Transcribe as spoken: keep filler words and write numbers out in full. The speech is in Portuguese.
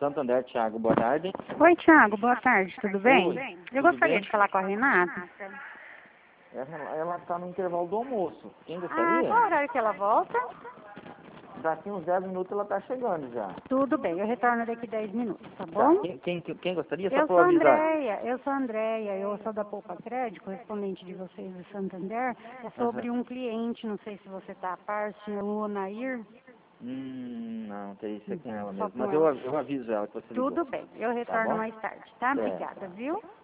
Santander, Thiago, boa tarde. Oi, Thiago, boa tarde, tudo bem? Oi, Eu tudo gostaria bem? de falar com a Renata. Ela está no intervalo do almoço. Quem Ah, gostaria? qual horário que ela volta? Daqui uns dez minutos ela está chegando já. Tudo bem, eu retorno daqui dez minutos, tá Tá. bom? Quem, quem, quem gostaria? Só Eu para sou a avisar. Andréia, eu sou a Andréia, eu sou da Poupa Crédito, correspondente de vocês do Santander. É sobre Aham. um cliente, não sei se você está a par, o senhor Onair. Hum, não, tem isso é com ela Só mesmo. com Mas eu, ela. eu aviso ela que você ligou. Tudo bem, eu Tá retorno bom? mais tarde, tá? É. Obrigada, viu?